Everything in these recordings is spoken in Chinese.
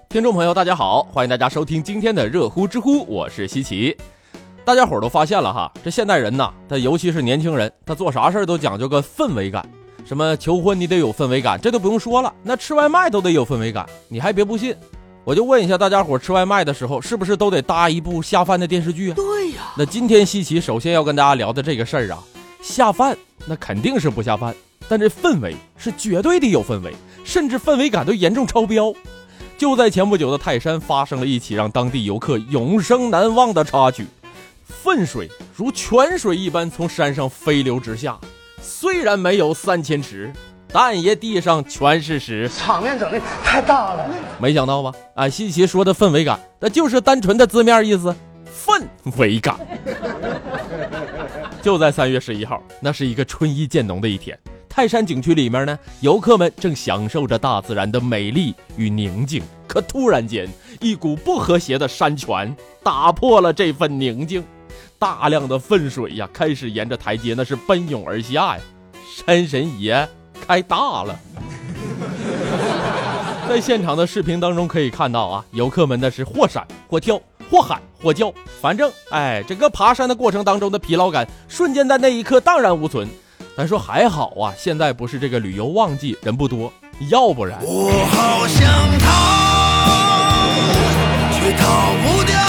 听众朋友大家好，欢迎大家收听今天的热乎知乎，我是西奇。大家伙都发现了哈，这现代人呐，他尤其是年轻人，他做啥事都讲究个氛围感。什么求婚你得有氛围感，这都不用说了，那吃外卖都得有氛围感。你还别不信，我就问一下大家伙，吃外卖的时候是不是都得搭一部下饭的电视剧啊？ 对呀。 那今天西奇首先要跟大家聊的这个事儿啊，下饭那肯定是不下饭，但这氛围是绝对的有氛围，甚至氛围感都严重超标。就在前不久的泰山发生了一起让当地游客永生难忘的插曲，粪水如泉水一般从山上飞流直下，虽然没有3000尺，但也地上全是屎， 场面整的太大了。 没想到吧？西奇说的氛围感，那就是单纯的字面意思，氛围感。就在3月11号，那是一个春意渐浓的一天，泰山景区里面呢，游客们正享受着大自然的美丽与宁静。可突然间，一股不和谐的山泉打破了这份宁静，大量的粪水呀，开始沿着台阶那是奔涌而下呀。山神爷开大了。在现场的视频当中可以看到啊，游客们那是或闪或跳或喊或叫，反正整个爬山的过程当中的疲劳感瞬间在那一刻荡然无存。咱说还好啊，现在不是这个旅游旺季，人不多，要不然我好想逃，却逃不掉。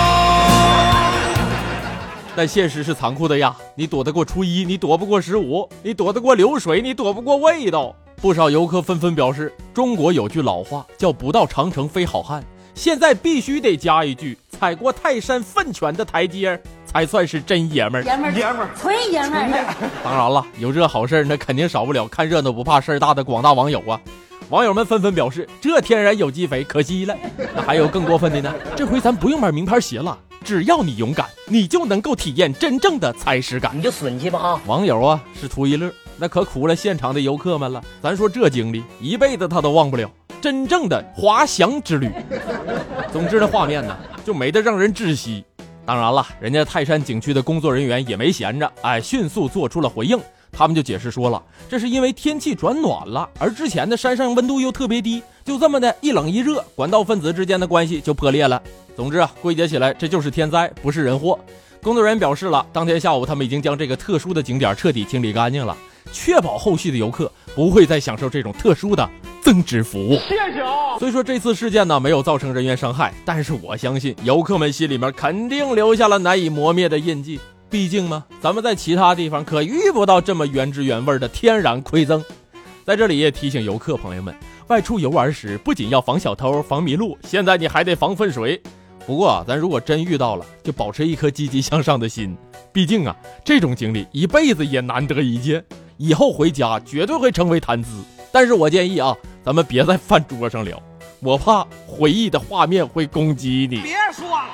但现实是残酷的呀，你躲得过初一，你躲不过15，你躲得过流水，你躲不过味道。不少游客纷纷表示，中国有句老话叫不到长城非好汉，现在必须得加一句，踩过泰山粪泉的台阶才算是真爷们儿。 爷们儿，纯爷们儿。 当然了，有这好事那肯定少不了看热闹不怕事儿大的广大网友啊。网友们纷纷表示，这天然有机肥可惜了。那还有更过分的呢，这回咱不用买名牌鞋了，只要你勇敢，你就能够体验真正的踩屎感。 你就损去吧啊！ 网友啊是图一乐，那可苦了现场的游客们了。咱说这经历一辈子他都忘不了，真正的滑翔之旅。总之的画面呢，就美得让人窒息。当然了，人家泰山景区的工作人员也没闲着，迅速做出了回应。他们就解释说了，这是因为天气转暖了，而之前的山上温度又特别低，就这么的一冷一热，管道分子之间的关系就破裂了。总之归结起来，这就是天灾，不是人祸。工作人员表示了，当天下午他们已经将这个特殊的景点彻底清理干净了，确保后续的游客不会再享受这种特殊的增值服务。谢谢啊！所以说这次事件呢没有造成人员伤害，但是我相信游客们心里面肯定留下了难以磨灭的印记。毕竟嘛，咱们在其他地方可遇不到这么原汁原味的天然馈赠。在这里也提醒游客朋友们，外出游玩时不仅要防小偷防迷路，现在你还得防粪水。不过咱如果真遇到了，就保持一颗积极向上的心，毕竟啊这种经历一辈子也难得一见，以后回家绝对会成为谈资。但是我建议啊，咱们别在饭桌上聊，我怕回忆的画面会攻击你。 别说了。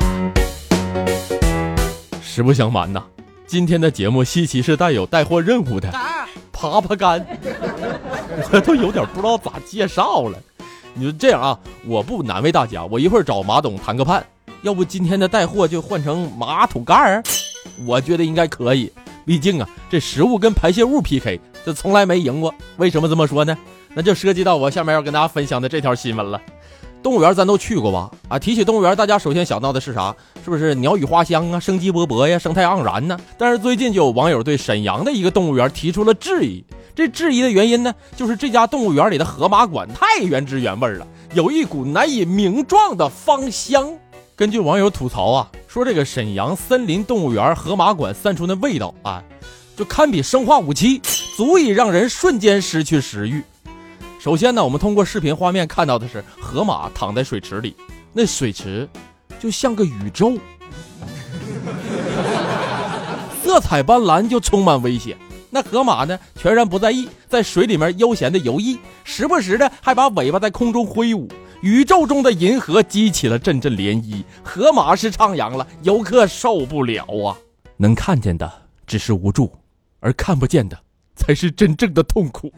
实不相瞒呐，今天的节目西奇是带有带货任务的，爬爬杆，我都有点不知道咋介绍了。你就这样啊，我不难为大家，我一会儿找马董谈个判，要不今天的带货就换成马桶盖儿，我觉得应该可以。毕竟啊，这食物跟排泄物 PK， 这从来没赢过。为什么这么说呢？那就涉及到我下面要跟大家分享的这条新闻了。动物园咱都去过吧？提起动物园，大家首先想到的是啥？是不是鸟语花香啊，生机勃勃呀，生态盎然呢？但是最近就有网友对沈阳的一个动物园提出了质疑。这质疑的原因呢，就是这家动物园里的河马馆太原汁原味了，有一股难以名状的芳香。根据网友吐槽啊，说这个沈阳森林动物园河马馆散出的味道就堪比生化武器，足以让人瞬间失去食欲。首先呢，我们通过视频画面看到的是河马躺在水池里，那水池就像个宇宙，色彩斑斓就充满危险。那河马呢全然不在意，在水里面悠闲的游弋，时不时的还把尾巴在空中挥舞。宇宙中的银河激起了阵阵涟漪，河马是徜徉了，游客受不了啊！能看见的只是无助，而看不见的才是真正的痛苦。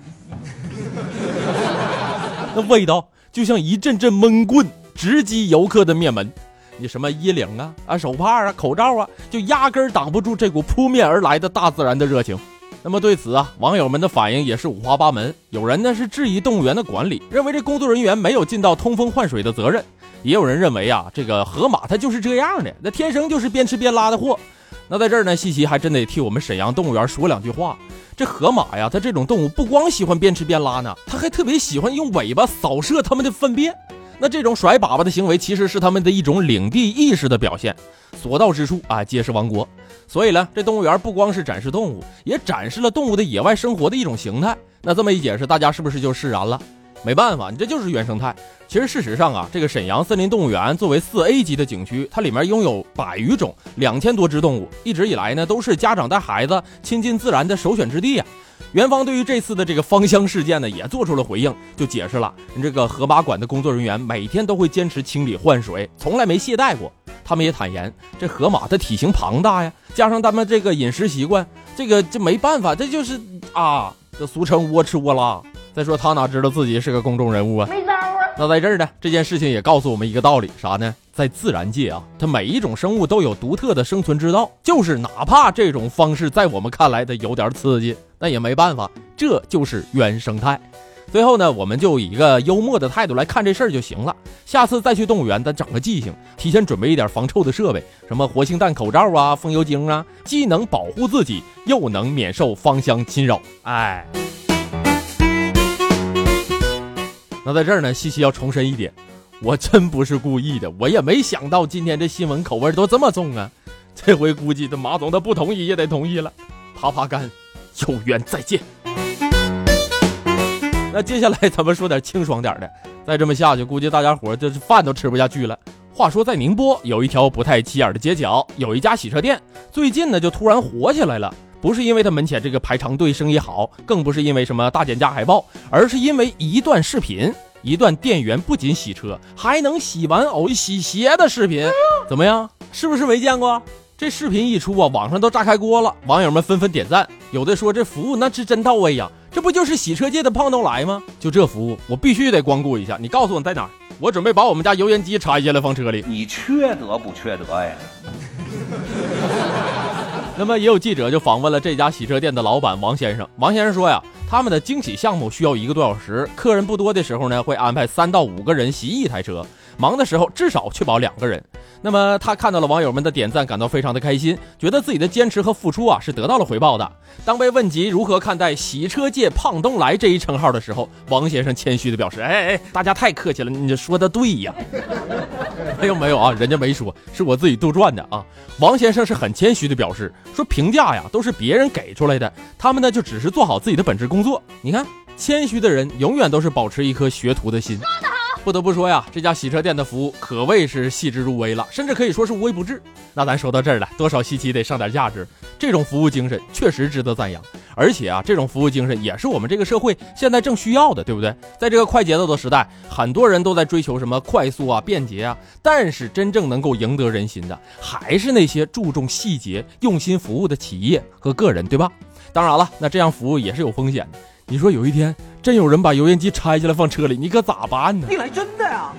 那味道就像一阵阵闷棍直击游客的面门，你什么衣领手帕口罩就压根儿挡不住这股扑面而来的大自然的热情。 那么对此啊，网友们的反应也是五花八门。有人呢是质疑动物园的管理，认为这工作人员没有尽到通风换水的责任；也有人认为啊，这个河马它就是这样的，那天生就是边吃边拉的货。那在这儿呢，西西还真得替我们沈阳动物园说两句话。这河马呀，它这种动物不光喜欢边吃边拉呢，它还特别喜欢用尾巴扫射它们的粪便。那这种甩粑粑的行为其实是他们的一种领地意识的表现，所到之处啊皆是王国。所以呢，这动物园不光是展示动物，也展示了动物的野外生活的一种形态。那这么一解释，大家是不是就释然了？没办法，你这就是原生态。其实事实上啊，这个沈阳森林动物园作为4A 级的景区，它里面拥有100余种2000多只动物，一直以来呢都是家长带孩子亲近自然的首选之地啊。园方对于这次的这个芳香事件呢也做出了回应，就解释了这个河马馆的工作人员每天都会坚持清理换水，从来没懈怠过。他们也坦言，这河马的体型庞大呀，加上他们这个饮食习惯，这没办法，这就是这俗称窝吃窝拉。再说他哪知道自己是个公众人物啊？没招啊！那在这儿呢，这件事情也告诉我们一个道理，啥呢？在自然界啊，它每一种生物都有独特的生存之道，就是哪怕这种方式在我们看来的有点刺激，那也没办法，这就是原生态。最后呢，我们就以一个幽默的态度来看这事儿就行了。下次再去动物园，咱整个记性，提前准备一点防臭的设备，什么活性炭口罩啊、风油精啊，既能保护自己，又能免受芳香侵扰。那在这儿呢，西西要重申一点，我真不是故意的，我也没想到今天这新闻口味都这么重啊。这回估计这马总他不同意也得同意了。啪啪干，有缘再见。那接下来咱们说点清爽点的，再这么下去，估计大家伙这饭都吃不下去了。话说在宁波有一条不太起眼的街角，有一家洗车店，最近呢就突然火起来了。不是因为他门前这个排长队生意好，更不是因为什么大减价海报，而是因为一段视频，一段店员不仅洗车还能洗完偶洗鞋的视频。怎么样，是不是没见过？这视频一出啊，网上都炸开锅了，网友们纷纷点赞，有的说这服务那是真到位呀，这不就是洗车界的胖东来吗？就这服务我必须得光顾一下，你告诉我在哪儿，我准备把我们家油烟机拆下来放车里。 你缺德不缺德呀？ 那么也有记者就访问了这家洗车店的老板王先生。王先生说呀，他们的精洗项目需要1个多小时，客人不多的时候呢，会安排3到5个人洗1台车，忙的时候至少确保2个人。那么他看到了网友们的点赞，感到非常的开心，觉得自己的坚持和付出啊是得到了回报的。当被问及如何看待洗车界胖东来这一称号的时候，王先生谦虚的表示，大家太客气了，你说的对呀。没有啊，人家没说，是我自己杜撰的啊。王先生是很谦虚的表示，说评价呀都是别人给出来的，他们呢就只是做好自己的本职工作。你看，谦虚的人永远都是保持一颗学徒的心。不得不说呀，这家洗车店的服务可谓是细致入微了，甚至可以说是无微不至。那咱说到这儿了，多少西西得上点价值，这种服务精神确实值得赞扬。而且啊，这种服务精神也是我们这个社会现在正需要的，对不对？在这个快节奏的时代，很多人都在追求什么快速啊、便捷啊，但是真正能够赢得人心的，还是那些注重细节、用心服务的企业和个人，对吧？当然了，那这样服务也是有风险的。你说有一天真有人把油烟机拆下来放车里，你可咋办呢？ 你来真的呀？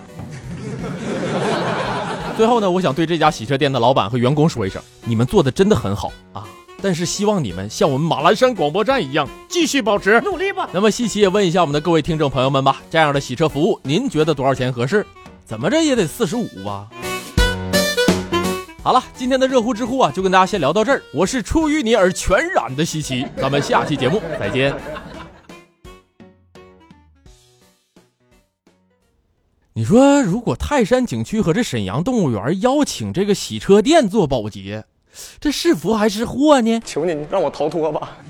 最后呢，我想对这家洗车店的老板和员工说一声，你们做的真的很好啊！但是希望你们像我们马栏山广播站一样继续保持努力吧。 那么西奇也问一下我们的各位听众朋友们吧，这样的洗车服务您觉得多少钱合适？怎么着也得45吧。好了，今天的热乎知乎啊就跟大家先聊到这儿，我是出淤泥而全染的西奇，咱们下期节目再见。你说如果泰山景区和这沈阳动物园邀请这个洗车店做保洁，这是福还是祸呢？ 求你让我逃脱吧。